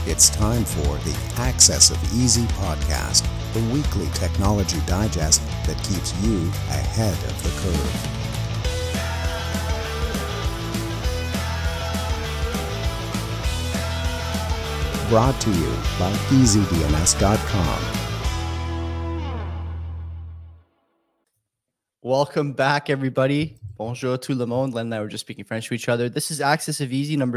It's time for the Access of Easy podcast, the weekly technology digest that keeps you ahead of the curve. Brought to you by EasyDNS.com. Welcome back, everybody. Bonjour tout le monde. Len and I were just speaking French to each other. This is Access of Easy number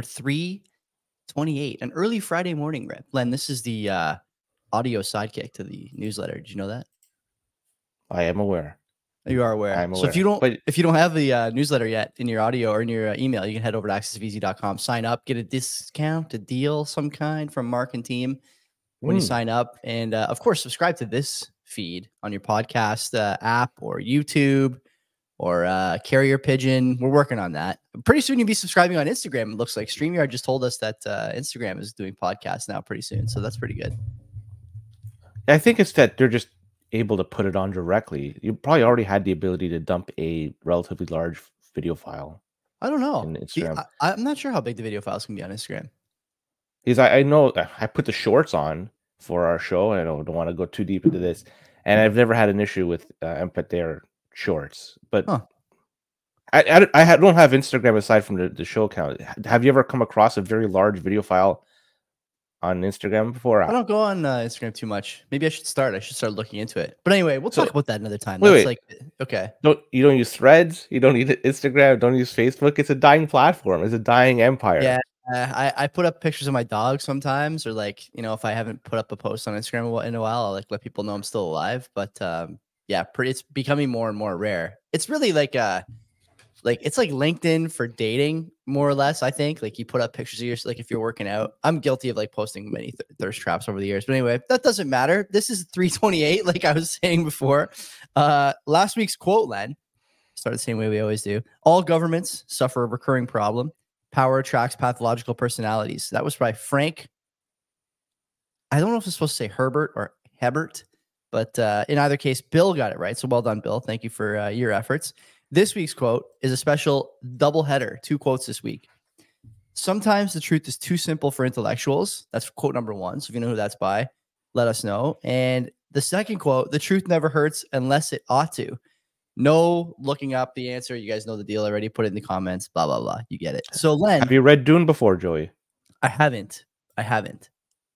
328, an early Friday morning rep. Len, this is the audio sidekick to the newsletter. Did you know that? I am aware. You are aware. I'm aware. So if you don't have the newsletter yet in your audio or in your email, you can head over to accessofeasy.com, sign up, get a discount, a deal, some kind from Mark and team when you sign up. And of course, subscribe to this feed on your podcast app or YouTube or Carrier Pigeon. We're working on that. Pretty soon you'll be subscribing on Instagram. It looks like StreamYard just told us that Instagram is doing podcasts now pretty soon. So that's pretty good. I think it's that they're just able to put it on directly. You probably already had the ability to dump a relatively large video file. I don't know. In Instagram. I'm not sure how big the video files can be on Instagram. Because I know I put the shorts on for our show. I don't want to go too deep into this. And I've never had an issue with Empathare shorts. But I don't have Instagram aside from the show account. Have you ever come across a very large video file on Instagram before? I don't go on Instagram too much. Maybe I should start looking into it. But anyway, we'll talk about that another time. Okay. You don't use Threads. You don't need Instagram. Don't use Facebook. It's a dying platform. It's a dying empire. Yeah. I put up pictures of my dog sometimes, or if I haven't put up a post on Instagram in a while, I'll let people know I'm still alive. But it's becoming more and more rare. It's really it's like LinkedIn for dating, more or less. I think you put up pictures of yourself, if you're working out. I'm guilty of posting many thirst traps over the years, but anyway, that doesn't matter. This is 328, like I was saying before. Last week's quote, Len, start the same way we always do. All governments suffer a recurring problem. Power attracts pathological personalities. That was by Frank. I don't know if it's supposed to say Herbert or Hebert, but in either case, Bill got it right. So well done, Bill. Thank you for your efforts. This week's quote is a special double header. 2 quotes this week. Sometimes the truth is too simple for intellectuals. That's quote number 1. So if you know who that's by, let us know. And the second quote, the truth never hurts unless it ought to. No looking up the answer. You guys know the deal already. Put it in the comments. Blah, blah, blah. You get it. So, Len. Have you read Dune before, Joey? I haven't. It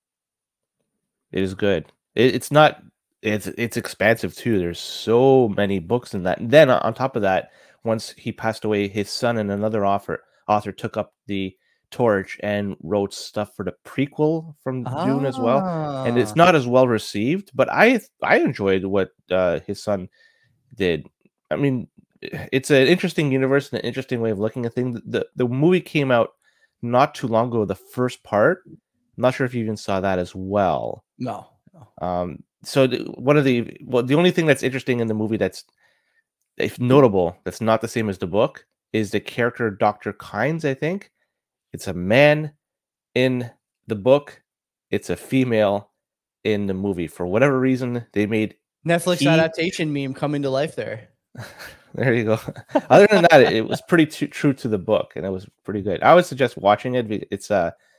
is good. It's not... It's expansive too. There's so many books in that. And then on top of that, once he passed away, his son and another author took up the torch and wrote stuff for the prequel from Dune as well. And it's not as well received, but I enjoyed what his son did. I mean, it's an interesting universe and an interesting way of looking at things. The movie came out not too long ago, the first part. I'm not sure if you even saw that as well. No. So the only thing that's interesting in the movie that's notable, that's not the same as the book, is the character Dr. Kynes, I think. It's a man in the book. It's a female in the movie. For whatever reason, they made Netflix adaptation meme coming to life there. There you go. Other than that, it was pretty true to the book, and it was pretty good. I would suggest watching it. It's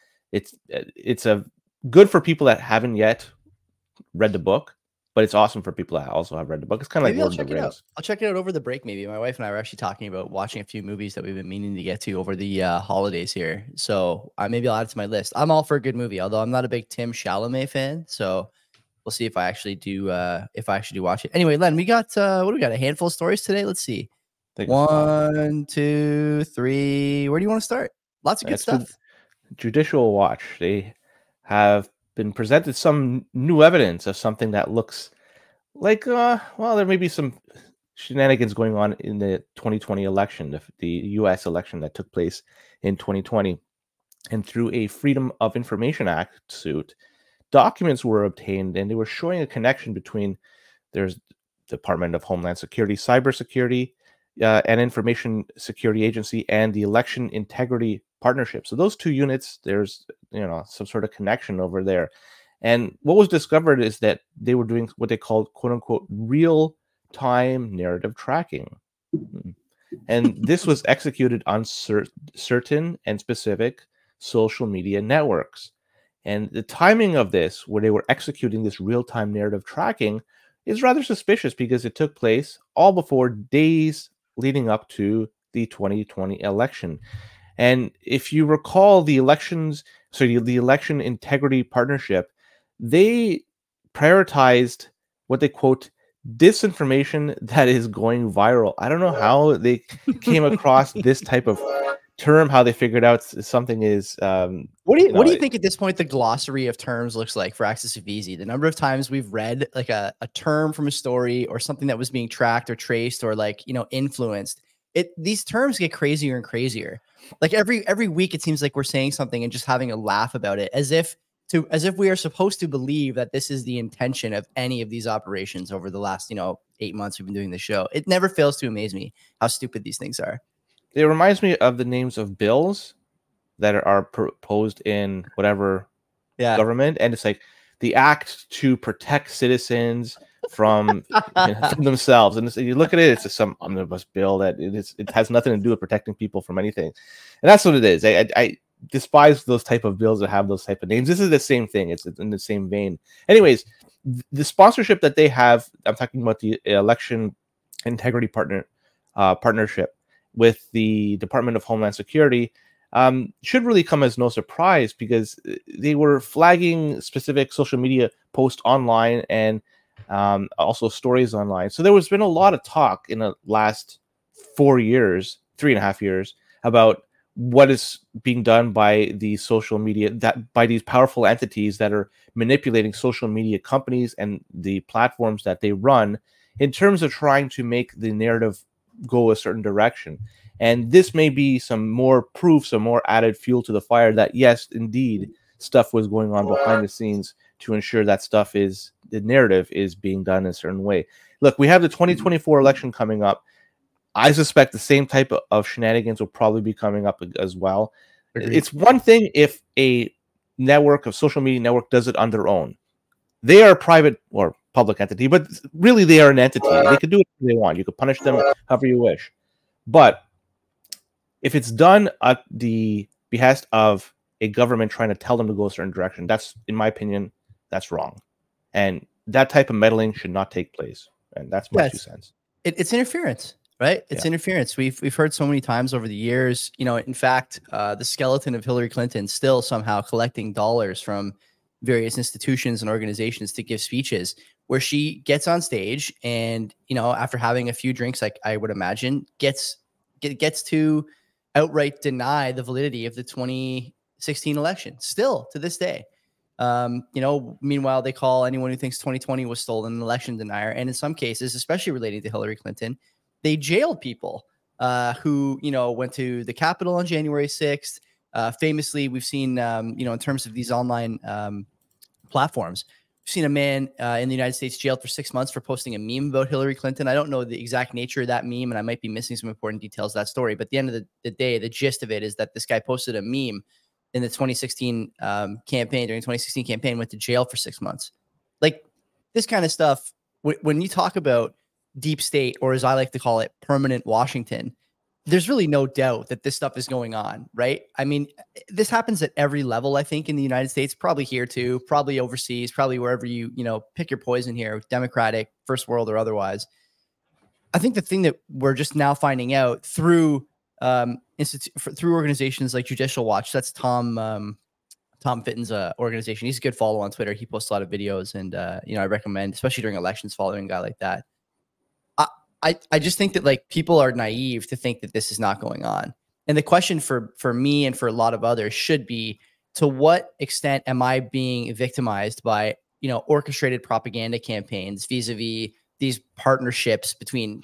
a good for people that haven't yet read the book, but it's awesome for people that also have read the book. It's kind of like Lord of the Rings. I'll check it out over the break. Maybe my wife and I were actually talking about watching a few movies that we've been meaning to get to over the holidays here. So maybe I'll add it to my list. I'm all for a good movie, although I'm not a big Tim Chalamet fan. So we'll see if I actually do watch it. Anyway, Len, we got what do we got? A handful of stories today. Let's see. 1, 2, 3. Where do you want to start? Lots of good stuff. Judicial Watch. They have been presented some new evidence of something that looks like there may be some shenanigans going on in the 2020 election, the U.S. election that took place in 2020. And through a Freedom of Information Act suit, documents were obtained, and they were showing a connection between there's Department of Homeland Security, Cybersecurity, and Information Security Agency, and the Election Integrity Partnership. So those two units, there's some sort of connection over there. And what was discovered is that they were doing what they called "quote unquote" real-time narrative tracking, and this was executed on certain and specific social media networks. And the timing of this, where they were executing this real-time narrative tracking, is rather suspicious because it took place all before days leading up to the 2020 election. And if you recall the election integrity partnership, they prioritized what they quote disinformation that is going viral. I don't know how they came across this type of term, how they figured out something is What do you think at this point the glossary of terms looks like for Axis of Easy? The number of times we've read like a term from a story or something that was being tracked or traced or like, influenced. These terms get crazier and crazier. Like every week it seems like we're saying something and just having a laugh about it as if we are supposed to believe that this is the intention of any of these operations over the last, 8 months we've been doing the show. It never fails to amaze me how stupid these things are. It reminds me of the names of bills that are proposed in whatever government, and it's like the act to protect citizens from, from themselves. And you look at it, it's just some omnibus bill that it has nothing to do with protecting people from anything, and that's what it is. I despise those type of bills that have those type of names. This is the same thing. It's in the same vein. Anyways, the sponsorship that they have, I'm talking about the election integrity partnership with the Department of Homeland Security, should really come as no surprise because they were flagging specific social media posts online and also stories online. So there has been a lot of talk in the last 3.5 years, about what is being done by the social media, that by these powerful entities that are manipulating social media companies and the platforms that they run in terms of trying to make the narrative go a certain direction. And this may be some more proof, some more added fuel to the fire that yes, indeed, stuff was going on behind the scenes to ensure that the narrative is being done in a certain way. Look, we have the 2024 election coming up. I suspect the same type of shenanigans will probably be coming up as well. Agreed. It's one thing if a social media network does it on their own. They are a private or public entity, but really they are an entity. They could do whatever they want. You could punish them however you wish. But if it's done at the behest of a government trying to tell them to go a certain direction, that's, in my opinion, that's wrong. And that type of meddling should not take place. And that's my 2 cents. It's interference, right? It's interference. We've heard so many times over the years, in fact, the skeleton of Hillary Clinton still somehow collecting dollars from various institutions and organizations to give speeches where she gets on stage and, after having a few drinks, like I would imagine, gets to outright deny the validity of the 2016 election still to this day. Meanwhile, they call anyone who thinks 2020 was stolen an election denier. And in some cases, especially relating to Hillary Clinton, they jailed people who, went to the Capitol on January 6th. Famously, we've seen, in terms of these online platforms, we've seen a man in the United States jailed for 6 months for posting a meme about Hillary Clinton. I don't know the exact nature of that meme, and I might be missing some important details of that story. But at the end of the day, the gist of it is that this guy posted a meme in the 2016 campaign, during 2016 campaign, went to jail for 6 months. Like this kind of stuff, when you talk about deep state, or as I like to call it, permanent Washington, there's really no doubt that this stuff is going on, right? I mean, this happens at every level, I think, in the United States, probably here too, probably overseas, probably wherever you pick your poison here, Democratic, first world or otherwise. I think the thing that we're just now finding out through through organizations like Judicial Watch, that's Tom Fitton's organization. He's a good follow on Twitter. He posts a lot of videos, and I recommend, especially during elections, following a guy like that. I just think that like people are naive to think that this is not going on. And the question for me and for a lot of others should be, to what extent am I being victimized by, orchestrated propaganda campaigns vis-a-vis these partnerships between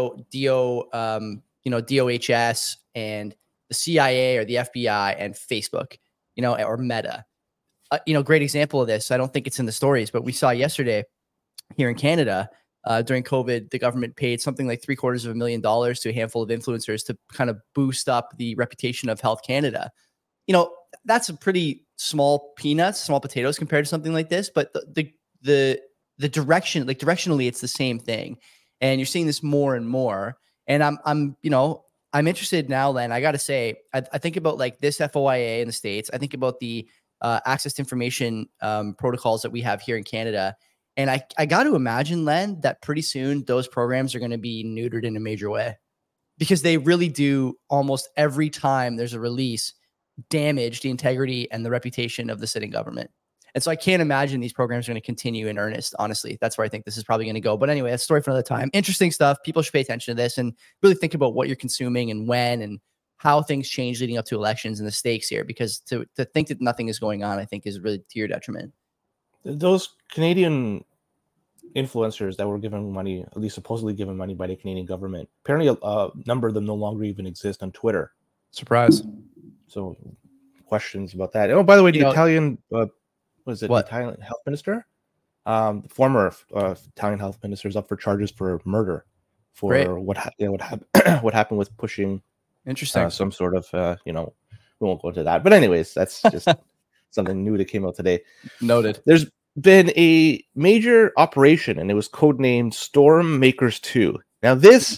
DOHS and the CIA or the FBI and Facebook, or Meta. Great example of this. I don't think it's in the stories, but we saw yesterday here in Canada, during COVID, the government paid something like $750,000 to a handful of influencers to kind of boost up the reputation of Health Canada. That's a pretty small potatoes compared to something like this, but the direction, like directionally, it's the same thing. And you're seeing this more and more. And I'm interested now, Len. I got to say, I think about like this FOIA in the States. I think about the access to information protocols that we have here in Canada. And I got to imagine, Len, that pretty soon those programs are going to be neutered in a major way, because they really do almost every time there's a release damage the integrity and the reputation of the sitting government. And so I can't imagine these programs are going to continue in earnest. Honestly, that's where I think this is probably going to go. But anyway, that's a story for another time. Interesting stuff. People should pay attention to this and really think about what you're consuming and when and how things change leading up to elections and the stakes here, because to think that nothing is going on, I think is really to your detriment. Those Canadian influencers that were given money, at least supposedly given money by the Canadian government, apparently a number of them no longer even exist on Twitter. Surprise. So questions about that. Oh, by the way, the Italian, the Italian health minister? The former Italian health minister is up for charges for murder for what happened with pushing some sort of, we won't go into that. But anyways, that's just something new that came out today. Noted. There's been a major operation, and it was codenamed Storm Makers 2. Now, this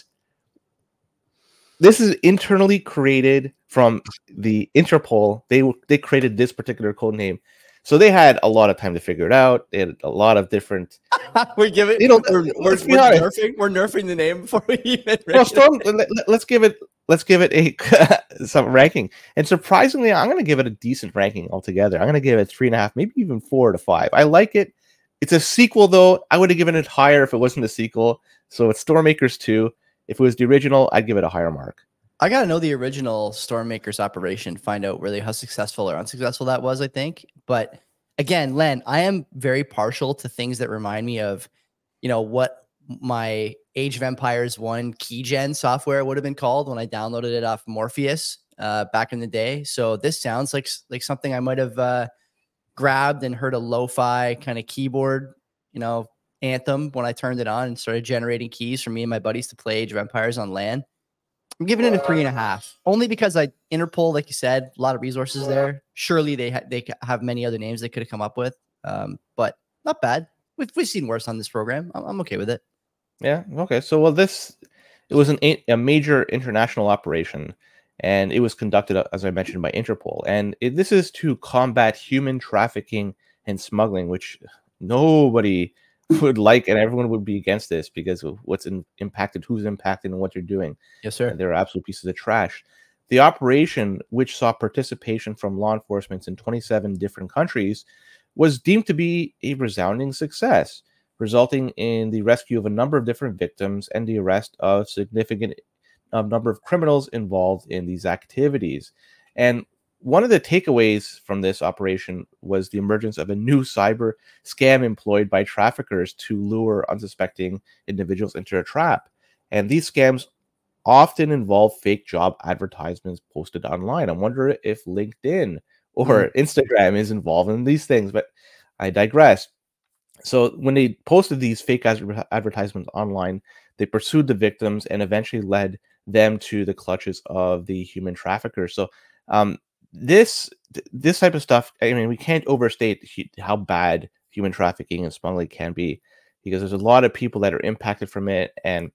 is internally created from the Interpol. They created this particular code name, so they had a lot of time to figure it out. They had a lot of different. We give it. We're nerfing the name before we even. Well, Storm. Let's give it a some ranking. And surprisingly, I'm going to give it a decent ranking altogether. I'm going to give it 3.5, maybe even 4 to 5. I like it. It's a sequel, though. I would have given it higher if it wasn't a sequel. So it's Stormmakers 2. If it was the original, I'd give it a higher mark. I got to know the original Stormmakers operation, find out really how successful or unsuccessful that was, I think. But again, Len, I am very partial to things that remind me of, what my Age of Empires 1 keygen software would have been called when I downloaded it off Morpheus back in the day. So this sounds like something I might have grabbed and heard a lo-fi kind of keyboard, anthem when I turned it on and started generating keys for me and my buddies to play Age of Empires on LAN. I'm giving it a 3.5, only because Interpol, like you said, a lot of resources there. Surely they have many other names they could have come up with, but not bad. We've seen worse on this program. I'm okay with it. Yeah. Okay. So, it was a major international operation, and it was conducted, as I mentioned, by Interpol. And this is to combat human trafficking and smuggling, which nobody would like, and everyone would be against this because of what's impacted, who's impacted, and what you're doing. Yes, sir. And they're absolute pieces of trash. The operation, which saw participation from law enforcement in 27 different countries, was deemed to be a resounding success, resulting in the rescue of a number of different victims and the arrest of significant number of criminals involved in these activities. And one of the takeaways from this operation was the emergence of a new cyber scam employed by traffickers to lure unsuspecting individuals into a trap. And these scams often involve fake job advertisements posted online. I wonder if LinkedIn or Instagram is involved in these things, but I digress. So when they posted these fake advertisements online, they pursued the victims and eventually led them to the clutches of the human traffickers. So this type of stuff, I mean, we can't overstate how bad human trafficking and smuggling can be, because there's a lot of people that are impacted from it. And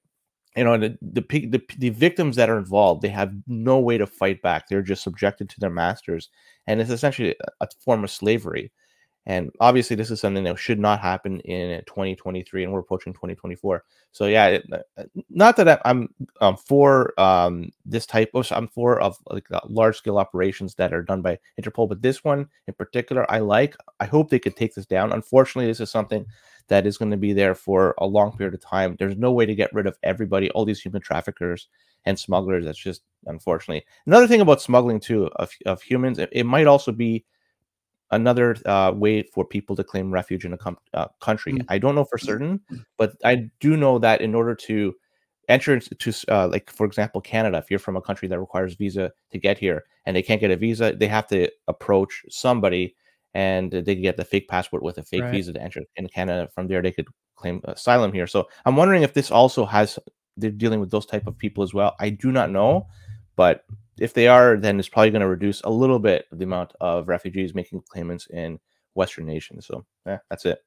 the victims that are involved, they have no way to fight back. They're just subjected to their masters, and it's essentially a form of slavery. And obviously, this is something that should not happen in 2023, and we're approaching 2024. So yeah, not that I'm for this type of. I'm for large scale operations that are done by Interpol, but this one in particular, I hope they could take this down. Unfortunately, this is something that is going to be there for a long period of time. There's no way to get rid of everybody, all these human traffickers and smugglers. That's just, unfortunately, another thing about smuggling too of humans. It might also be another way for people to claim refuge in a country. I don't know for certain, but I do know that in order to enter into, like, for example, Canada, if you're from a country that requires visa to get here and they can't get a visa, they have to approach somebody and they get the fake passport with a fake visa to enter in Canada. From there, they could claim asylum here. So I'm wondering if this also they're dealing with those type of people as well. I do not know, but if they are, then it's probably going to reduce a little bit the amount of refugees making claimants in Western nations. So yeah, that's it.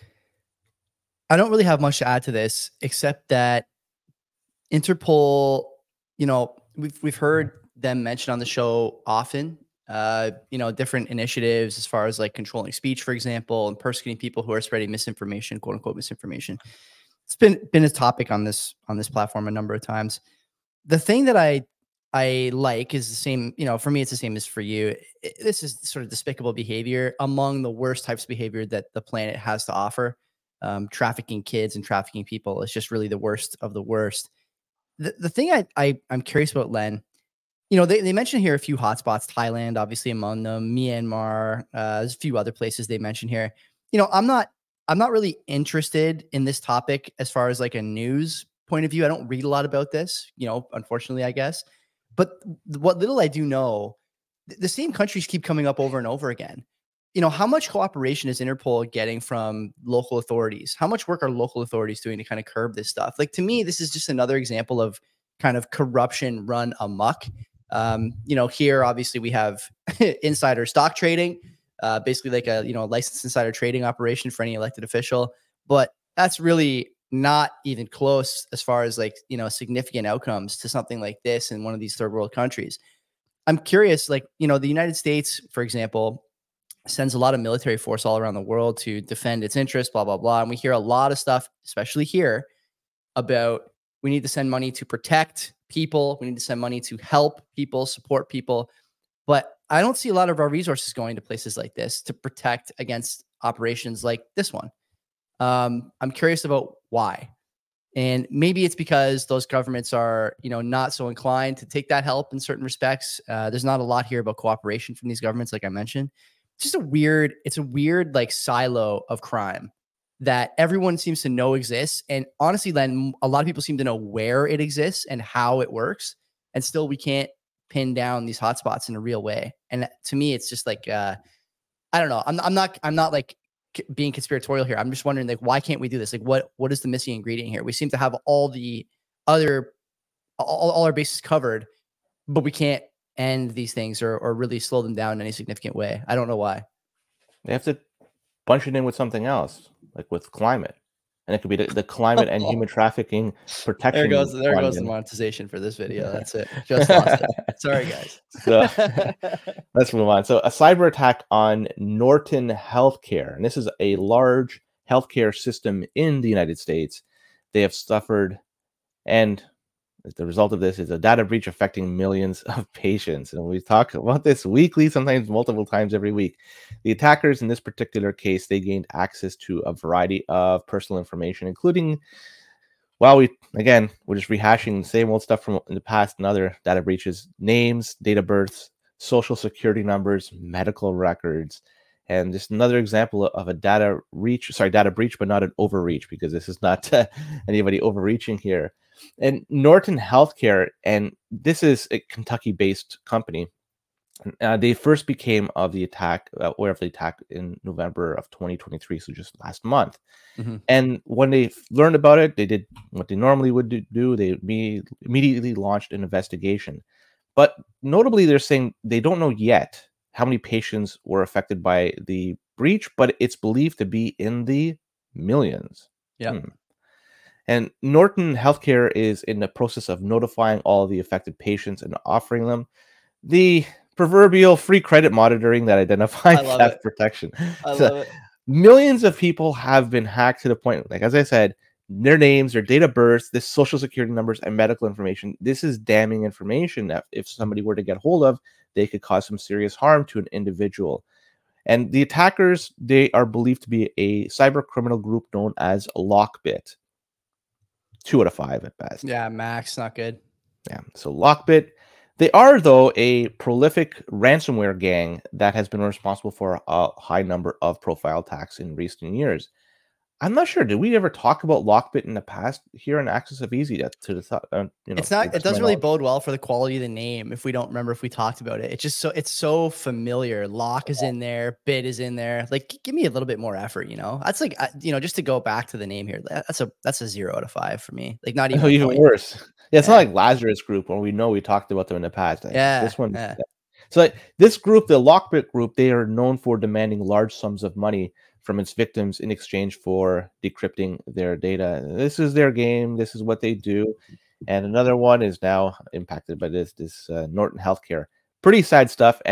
I don't really have much to add to this, except that Interpol, we've heard them mentioned on the show often. different initiatives as far as like controlling speech, for example, and persecuting people who are spreading misinformation, quote unquote misinformation. It's been a topic on this platform a number of times. The thing that I like is the same, for me, it's the same as for you. This is sort of despicable behavior, among the worst types of behavior that the planet has to offer. Trafficking kids and trafficking people is just really the worst of the worst. The thing I'm curious about, Len, they mentioned here a few hotspots, Thailand, obviously among them, Myanmar, there's a few other places they mentioned here. I'm not really interested in this topic as far as like a news point of view. I don't read a lot about this, unfortunately, I guess. But what little I do know, the same countries keep coming up over and over again. How much cooperation is Interpol getting from local authorities? How much work are local authorities doing to kind of curb this stuff? Like, to me, this is just another example of kind of corruption run amok. Here, obviously, we have insider stock trading, basically like a licensed insider trading operation for any elected official. But that's really not even close as far as like, significant outcomes to something like this in one of these third world countries. I'm curious, like, the United States, for example, sends a lot of military force all around the world to defend its interests, blah, blah, blah. And we hear a lot of stuff, especially here, about we need to send money to protect people. We need to send money to help people, support people. But I don't see a lot of our resources going to places like this to protect against operations like this one. I'm curious about why. And maybe it's because those governments are, not so inclined to take that help in certain respects. There's not a lot here about cooperation from these governments, like I mentioned. It's a weird like silo of crime that everyone seems to know exists. And honestly, Len, a lot of people seem to know where it exists and how it works. And still we can't pin down these hotspots in a real way. And to me, it's just like, I don't know. I'm not like being conspiratorial here. I'm just wondering, like, why can't we do this? Like, what is the missing ingredient here? We seem to have all the other, all our bases covered, but we can't end these things or really slow them down in any significant way. I don't know why. They have to bunch it in with something else, like with climate. And it could be the climate and human trafficking protection. There goes the monetization for this video. That's it. Just lost it. Sorry, guys. So let's move on. So a cyber attack on Norton Healthcare. And this is a large healthcare system in the United States. They have suffered, and the result of this is a data breach affecting millions of patients. And we talk about this weekly, sometimes multiple times every week. The attackers in this particular case, they gained access to a variety of personal information, including, we're just rehashing the same old stuff from in the past and other data breaches: names, date of births, social security numbers, medical records. And just another example of a data breach, but not an overreach, because this is not anybody overreaching here. And Norton Healthcare, and this is a Kentucky-based company. They first became aware of the attack in November of 2023, so just last month. Mm-hmm. And when they learned about it, they did what they normally would do. They immediately launched an investigation. But notably, they're saying they don't know yet how many patients were affected by the breach, but it's believed to be in the millions. Yeah. And Norton Healthcare is in the process of notifying all the affected patients and offering them the proverbial free credit monitoring that identifies theft protection. I love it. Millions of people have been hacked to the point, like as I said, their names, their date of birth, this social security numbers, and medical information. This is damning information that if somebody were to get hold of, they could cause some serious harm to an individual. And the attackers, they are believed to be a cyber criminal group known as Lockbit. 2 out of 5 at best. Yeah, max, not good. Yeah, so Lockbit. They are, though, a prolific ransomware gang that has been responsible for a high number of profile attacks in recent years. I'm not sure. Did we ever talk about Lockbit in the past here in Axis of Easy? It's not. It doesn't really bode well for the quality of the name if we don't remember if we talked about it. It's so familiar. Lock is in there. Bit is in there. Like, give me a little bit more effort. That's like just to go back to the name here. That's a 0 out of 5 for me. Like, not even even worse. Yeah, it's not like Lazarus Group when we know we talked about them in the past. Yeah, this one. Yeah. So this group, the Lockbit group, they are known for demanding large sums of money from its victims in exchange for decrypting their data. This is their game. This is what they do. And another one is now impacted by this Norton Healthcare. Pretty sad stuff. And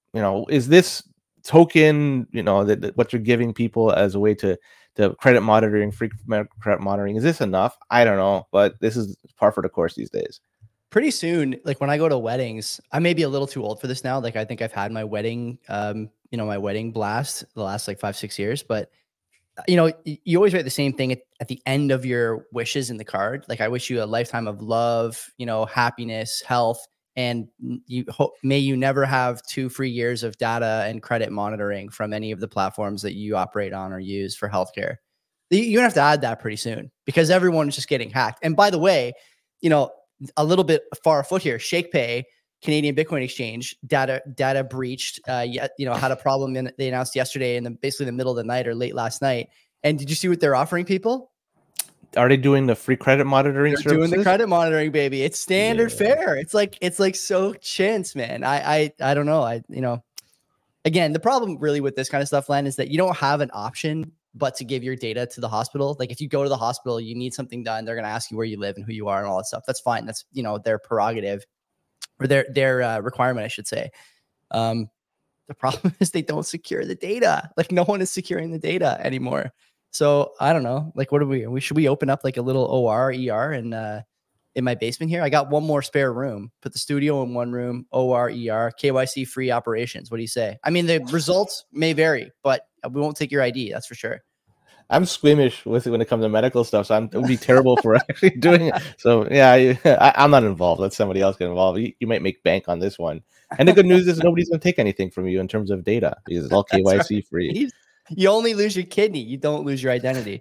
is this token, that what you're giving people as a way to credit monitoring, free credit monitoring, is this enough? I don't know, but this is par for the course these days. Pretty soon, like when I go to weddings, I may be a little too old for this now. Like I think I've had my wedding, my wedding blast the last like 5-6 years, but you always write the same thing at the end of your wishes in the card. Like, I wish you a lifetime of love, happiness, health, and may you never have 2 free years of data and credit monitoring from any of the platforms that you operate on or use for healthcare. You're gonna have to add that pretty soon because everyone is just getting hacked. And by the way, a little bit far afoot here, ShakePay, Canadian Bitcoin exchange, data breached. Had a problem, and they announced yesterday in basically the middle of the night or late last night. And did you see what they're offering people? Are they doing the free credit monitoring services? Doing the credit monitoring, baby. It's standard fare. It's like so chintz, man. I don't know. Again, the problem really with this kind of stuff, Len, is that you don't have an option but to give your data to the hospital. Like if you go to the hospital, you need something done, they're going to ask you where you live and who you are and all that stuff. That's fine. That's, their prerogative. Or their requirement, I should say. The problem is they don't secure the data. Like no one is securing the data anymore. So I don't know. Like, what do should we open up like a little OR, ER in my basement here? I got one more spare room. Put the studio in one room, OR, ER, KYC free operations. What do you say? I mean, the results may vary, but we won't take your ID. That's for sure. I'm squeamish with it when it comes to medical stuff, so it would be terrible for actually doing it. So yeah, I'm not involved. Let somebody else get involved. You might make bank on this one. And the good news is nobody's going to take anything from you in terms of data because it's all KYC free. You only lose your kidney. You don't lose your identity.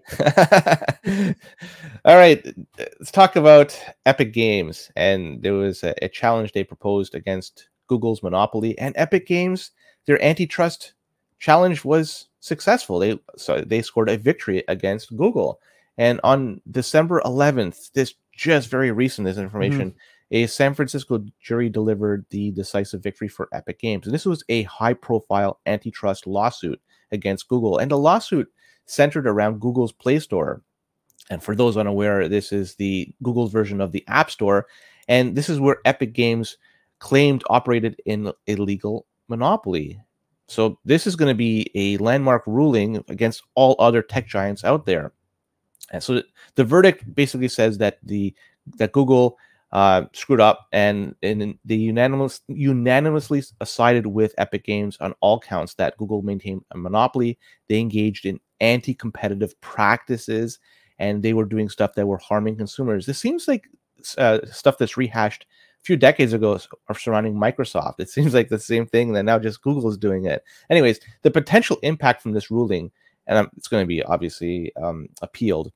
All right, let's talk about Epic Games. And there was a challenge they proposed against Google's monopoly. And Epic Games, their antitrust challenge was successful. They scored a victory against Google. And on December 11th, this just very recent, this information, a San Francisco jury delivered the decisive victory for Epic Games. And this was a high-profile antitrust lawsuit against Google. And the lawsuit centered around Google's Play Store. And for those unaware, this is the Google's version of the App Store. And this is where Epic Games claimed operated in a legal monopoly. So this is going to be a landmark ruling against all other tech giants out there. And so the verdict basically says that that Google screwed up and they unanimously sided with Epic Games on all counts that Google maintained a monopoly. They engaged in anti-competitive practices and they were doing stuff that were harming consumers. This seems like stuff that's rehashed few decades ago surrounding Microsoft. It seems like the same thing that now just Google is doing it. Anyways, the potential impact from this ruling, and it's going to be obviously appealed.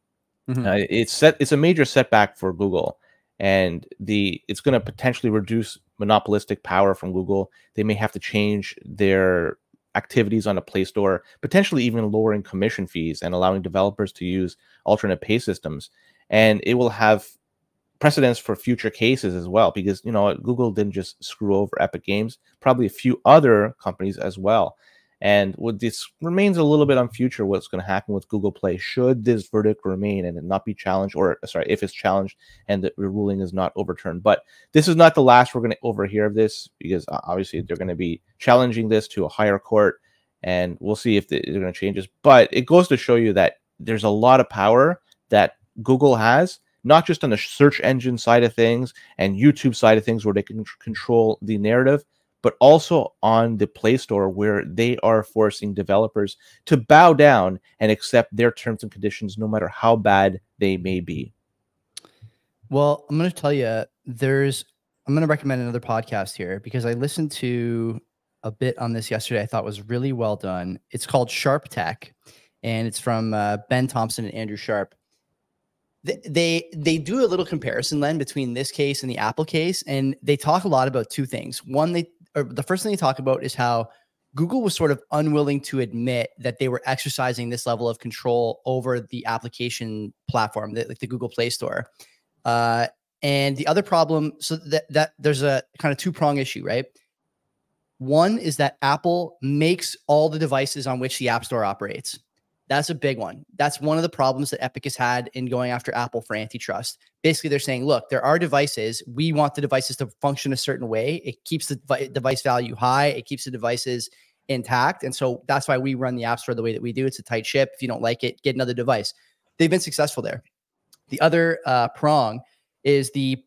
It's a major setback for Google, and it's going to potentially reduce monopolistic power from Google. They may have to change their activities on the Play Store, potentially even lowering commission fees and allowing developers to use alternate pay systems. And it will have precedents for future cases as well, because Google didn't just screw over Epic Games, probably a few other companies as well. And this remains a little bit on future what's going to happen with Google Play should this verdict remain and it not be challenged, if it's challenged and the ruling is not overturned. But this is not the last we're going to overhear of this, because obviously they're going to be challenging this to a higher court, and we'll see if they're going to change this. But it goes to show you that there's a lot of power that Google has, not just on the search engine side of things and YouTube side of things where they can control the narrative, but also on the Play Store where they are forcing developers to bow down and accept their terms and conditions no matter how bad they may be. Well, I'm going to tell you, I'm going to recommend another podcast here because I listened to a bit on this yesterday I thought was really well done. It's called Sharp Tech, and it's from Ben Thompson and Andrew Sharp. They do a little comparison, Len, between this case and the Apple case, and they talk a lot about two things. One, the first thing they talk about is how Google was sort of unwilling to admit that they were exercising this level of control over the application platform, like the Google Play Store. And the other problem, so that there's a kind of two-prong issue, right? One is that Apple makes all the devices on which the App Store operates. That's a big one. That's one of the problems that Epic has had in going after Apple for antitrust. Basically, they're saying, look, there are devices. We want the devices to function a certain way. It keeps the device value high. It keeps the devices intact. And so that's why we run the App Store the way that we do. It's a tight ship. If you don't like it, get another device. They've been successful there. The other prong is the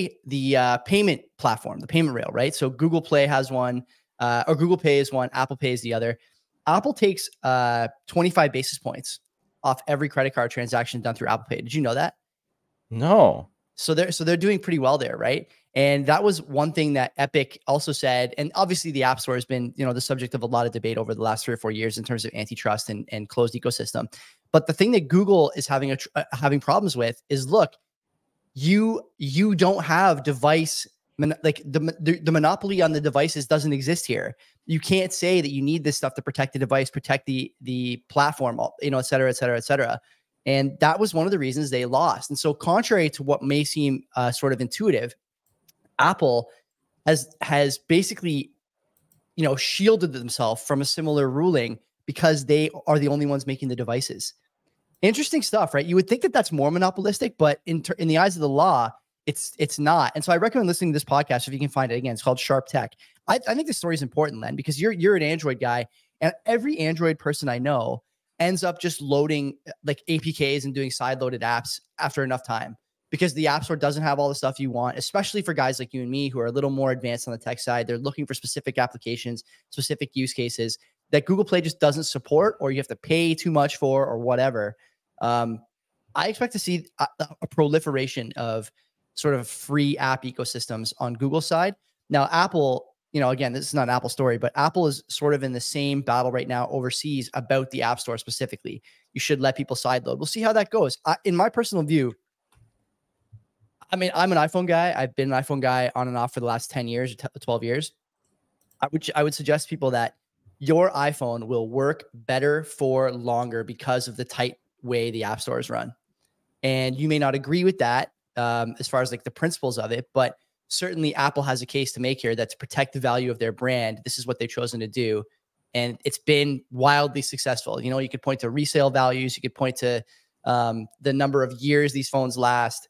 payment platform, the payment rail, right? So Google Play has one, or Google Pay is one, Apple Pay is the other. Apple takes 25 basis points off every credit card transaction done through Apple Pay. Did you know that? No. So they're doing pretty well there, right? And that was one thing that Epic also said. And obviously the App Store has been, the subject of a lot of debate over the last 3 or 4 years in terms of antitrust and closed ecosystem. But the thing that Google is having problems with is, look, you don't have device, like the monopoly on the devices doesn't exist here. You can't say that you need this stuff to protect the device, protect the platform, et cetera, et cetera, et cetera. And that was one of the reasons they lost. And so contrary to what may seem sort of intuitive, Apple has basically, shielded themselves from a similar ruling because they are the only ones making the devices. Interesting stuff, right? You would think that that's more monopolistic, but in the eyes of the law, it's not. And so I recommend listening to this podcast if you can find it. Again, it's called Sharp Tech. I think this story is important, Len, because you're an Android guy, and every Android person I know ends up just loading like APKs and doing side-loaded apps after enough time, because the App Store doesn't have all the stuff you want, especially for guys like you and me who are a little more advanced on the tech side. They're looking for specific applications, specific use cases that Google Play just doesn't support, or you have to pay too much for, or whatever. I expect to see a proliferation of sort of free app ecosystems on Google's side. Now, Apple, again, this is not an Apple story, but Apple is sort of in the same battle right now overseas about the App Store specifically. You should let people sideload. We'll see how that goes. In my personal view, I mean, I'm an iPhone guy. I've been an iPhone guy on and off for the last 10 years, 12 years. I would suggest to people that your iPhone will work better for longer because of the tight way the App Stores run. And you may not agree with that as far as like the principles of it, but certainly Apple has a case to make here that to protect the value of their brand, this is what they've chosen to do. And it's been wildly successful. You could point to resale values. You could point to the number of years these phones last.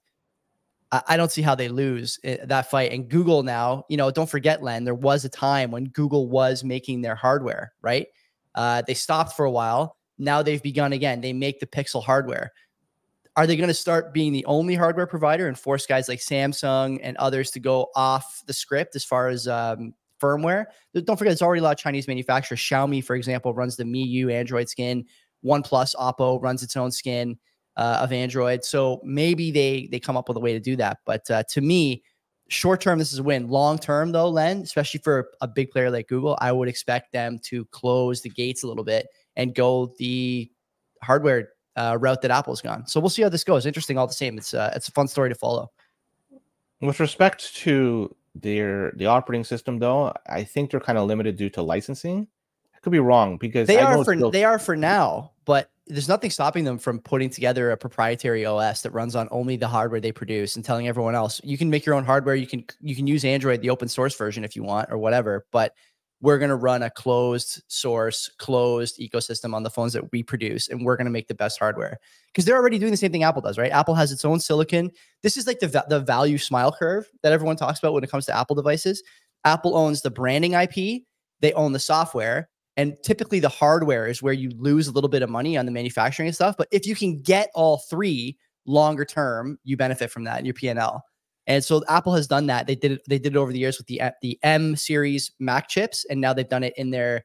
I don't see how they lose that fight. And Google now, don't forget, Len, there was a time when Google was making their hardware, right? They stopped for a while. Now they've begun again. They make the Pixel hardware. Are they going to start being the only hardware provider and force guys like Samsung and others to go off the script as far as firmware? Don't forget, there's already a lot of Chinese manufacturers. Xiaomi, for example, runs the MIUI Android skin. OnePlus, Oppo runs its own skin of Android. So maybe they come up with a way to do that. But to me, short term, this is a win. Long term, though, Len, especially for a big player like Google, I would expect them to close the gates a little bit and go the hardware route that Apple's gone. So we'll see how this goes. Interesting all the same. It's a fun story to follow. With respect to the operating system, though, I think they're kind of limited due to licensing. I could be wrong, because they are for now, but there's nothing stopping them from putting together a proprietary OS that runs on only the hardware they produce and telling everyone else, you can make your own hardware. You can use Android, the open source version if you want, or whatever, but we're going to run a closed source, closed ecosystem on the phones that we produce, and we're going to make the best hardware. Because they're already doing the same thing Apple does, right? Apple has its own silicon. This is like the value smile curve that everyone talks about when it comes to Apple devices. Apple owns the branding IP. They own the software. And typically the hardware is where you lose a little bit of money on the manufacturing and stuff. But if you can get all three longer term, you benefit from that in your P&L. And so Apple has done that. They did it over the years with the M series Mac chips, and now they've done it in their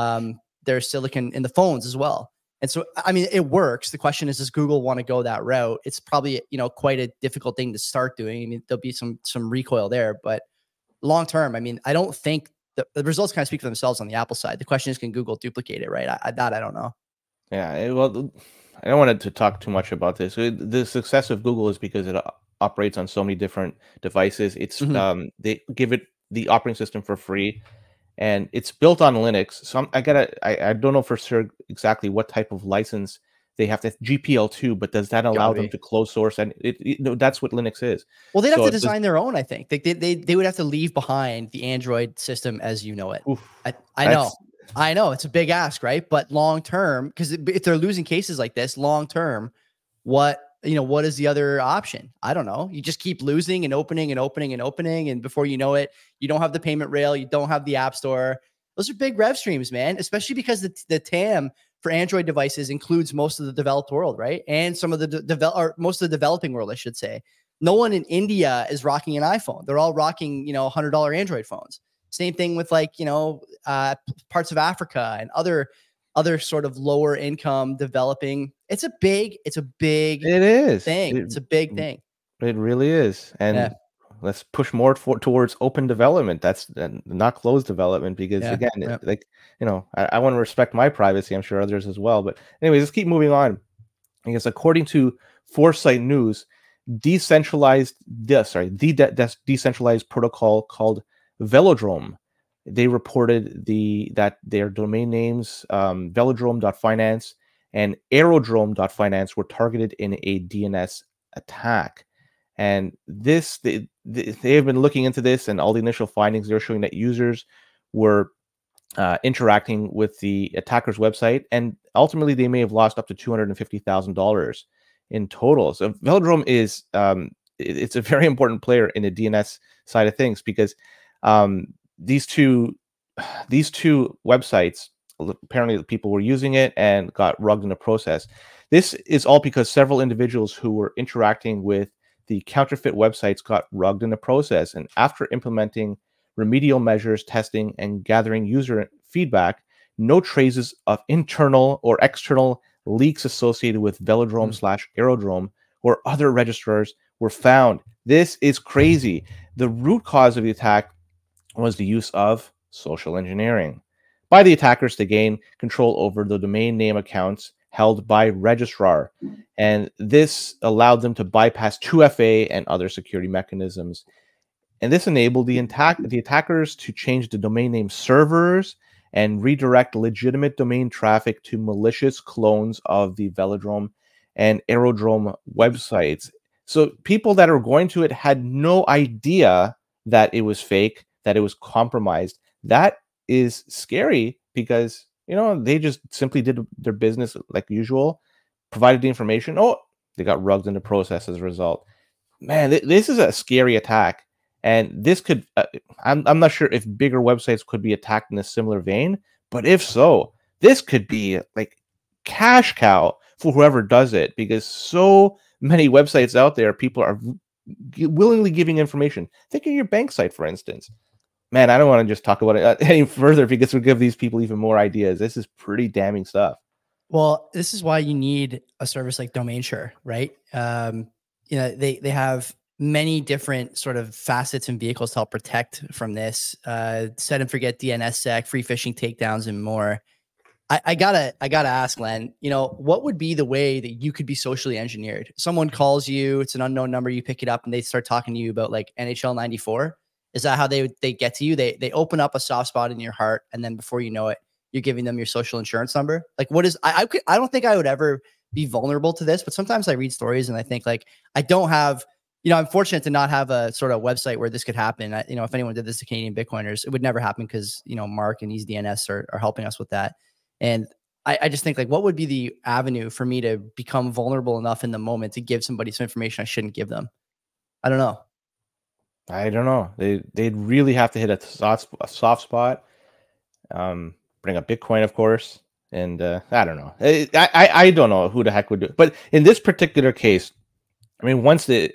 silicon in the phones as well. And so, I mean, it works. The question is, does Google want to go that route? It's probably, quite a difficult thing to start doing. I mean, there'll be some recoil there, but long term, I mean, I don't think the results kind of speak for themselves on the Apple side. The question is, can Google duplicate it, right? I don't know. Yeah, well, I don't want to talk too much about this. The success of Google is because it operates on so many different devices. It's they give it the operating system for free, and it's built on Linux. So I don't know for sure exactly what type of license they have to GPL2, but does that allow them to close source? And that's what Linux is. Well, they'd have to design their own, I think. They would have to leave behind the Android system as you know it. I know. I know it's a big ask, right? But long term, because if they're losing cases like this, long term, what is the other option? I don't know. You just keep losing and opening and opening and opening, and before you know it, you don't have the payment rail, you don't have the app store. Those are big rev streams, man. Especially because the TAM for Android devices includes most of the developed world, right? And some of the or most of the developing world, I should say. No one in India is rocking an iPhone. They're all rocking, $100 Android phones. Same thing with parts of Africa and other sort of lower income developing. It's a big It is. thing. It's a big thing. It really is. And let's push more towards open development. That's not closed development, because again, I want to respect my privacy. I'm sure others as well. But anyways, let's keep moving on. I guess according to Foresight News, decentralized protocol called Velodrome. They reported that their domain names, velodrome.finance and aerodrome.finance, were targeted in a DNS attack. And they have been looking into this, and all the initial findings, they're showing that users were interacting with the attacker's website, and ultimately they may have lost up to $250,000 in total. So Velodrome is it's a very important player in the DNS side of things, because these two websites, apparently people were using it and got rugged in the process. This is all because several individuals who were interacting with the counterfeit websites got rugged in the process. And after implementing remedial measures, testing, and gathering user feedback, no traces of internal or external leaks associated with Velodrome/Aerodrome or other registrars were found. This is crazy. The root cause of the attack was the use of social engineering by the attackers to gain control over the domain name accounts held by registrar. And this allowed them to bypass 2FA and other security mechanisms. And this enabled the attackers to change the domain name servers and redirect legitimate domain traffic to malicious clones of the Velodrome and Aerodrome websites. So people that are going to it had no idea that it was fake, that it was compromised. That is scary, because they just simply did their business like usual, provided the information. Oh, they got rugged in the process as a result. Man, this is a scary attack. And this could, I'm not sure if bigger websites could be attacked in a similar vein, but if so, this could be like cash cow for whoever does it, because so many websites out there, people are willingly giving information. Think of your bank site, for instance. Man, I don't want to just talk about it any further, because we'll give these people even more ideas. This is pretty damning stuff. Well, this is why you need a service like DomainSure, right? They have many different sort of facets and vehicles to help protect from this. Set and forget DNSSEC, free phishing takedowns, and more. I gotta ask, Len, what would be the way that you could be socially engineered? Someone calls you, it's an unknown number, you pick it up, and they start talking to you about like NHL 94. Is that how they get to you? They open up a soft spot in your heart, and then before you know it, you're giving them your social insurance number. Like, what is? I don't think I would ever be vulnerable to this, but sometimes I read stories and I think like I don't have. I'm fortunate to not have a sort of website where this could happen. If anyone did this to Canadian Bitcoiners, it would never happen, because Mark and EasyDNS are helping us with that. And I just think like, what would be the avenue for me to become vulnerable enough in the moment to give somebody some information I shouldn't give them? I don't know. They'd really have to hit a soft spot. Bring up Bitcoin, of course, and I don't know. I don't know who the heck would do it. But in this particular case, I mean, once the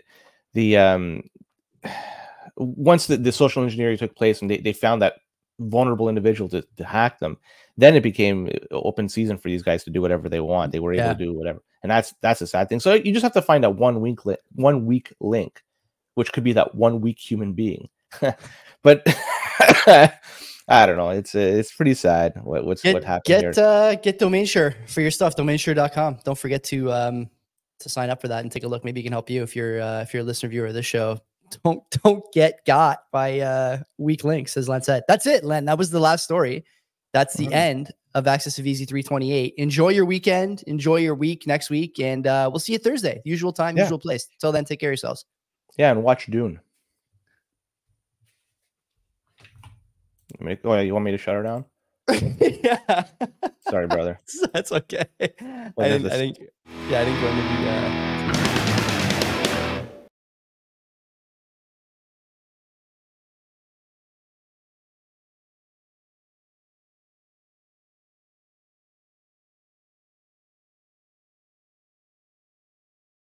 social engineering took place and they found that vulnerable individual to hack them, then it became open season for these guys to do whatever they want. They were able to do whatever, and that's a sad thing. So you just have to find out one weak link, which could be that one weak human being. But I don't know. It's pretty sad what happened here. Get DomainSure for your stuff. DomainSure.com. Don't forget to sign up for that and take a look. Maybe it can help you if you're a listener viewer of this show. Don't get got by weak links, as Len said. That's it, Len. That was the last story. That's the end of Access of Easy 328. Enjoy your weekend. Enjoy your week next week, and we'll see you Thursday. Usual time, usual place. Till then, take care of yourselves. Yeah, and watch Dune. You want me to shut her down? Yeah. Sorry, brother. That's okay. Well, I didn't go into the